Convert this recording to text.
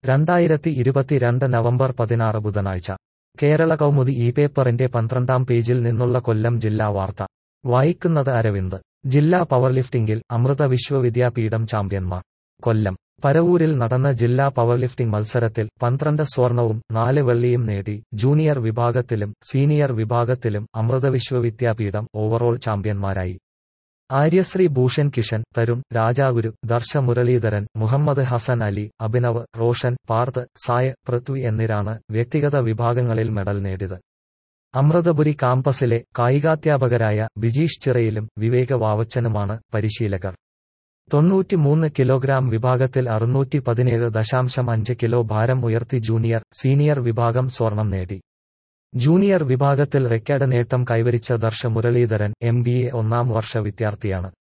2022 November 16 ബുധനാഴ്ച കേരള കൗമുദി ഈ പേപ്പറിന്റെ 12-ാം പേജിൽ നിന്നുള്ള കൊല്ലം ജില്ലാ വാർത്ത വായിക്കുന്നത് അരവിന്ദ്. ജില്ലാ പവർലിഫ്റ്റിംഗിൽ അമൃത വിശ്വവിദ്യാപീഠം ചാമ്പ്യന്മാർ. കൊല്ലം പരവൂരിൽ നടന്ന ജില്ലാ പവർലിഫ്റ്റിംഗ് മത്സരത്തിൽ 12 സ്വർണവും 4 വെള്ളിയും നേടി ജൂനിയർ വിഭാഗത്തിലും സീനിയർ വിഭാഗത്തിലും അമൃത വിശ്വവിദ്യാപീഠം ഓവറോൾ ചാമ്പ്യന്മാരായി. ആര്യശ്രീ ഭൂഷൺ കിഷൻ, തരുൺ, രാജാഗുരു, ദർശ മുരളീധരൻ, മുഹമ്മദ് ഹസൻ അലി, അഭിനവ്, റോഷൻ, പാർത്ത്, സായ്, പൃഥ്വി എന്നിവരാണ് വ്യക്തിഗത വിഭാഗങ്ങളിൽ മെഡൽ നേടിയത്. അമൃതപുരി കാമ്പസിലെ കായികാധ്യാപകരായ ബിജീഷ് ചിറയിലും വിവേക് വാവച്ചനുമാണ് പരിശീലകർ. 93 കിലോഗ്രാം വിഭാഗത്തിൽ 617.5 കിലോ ഭാരം ഉയർത്തി ജൂനിയർ, സീനിയർ വിഭാഗം സ്വർണം നേടി. ജൂനിയർ വിഭാഗത്തിൽ റെക്കോർഡ് നേട്ടം കൈവരിച്ച ദർശ മുരളീധരൻ MBA 1-ാം വർഷ വിദ്യാർത്ഥിയാണ്.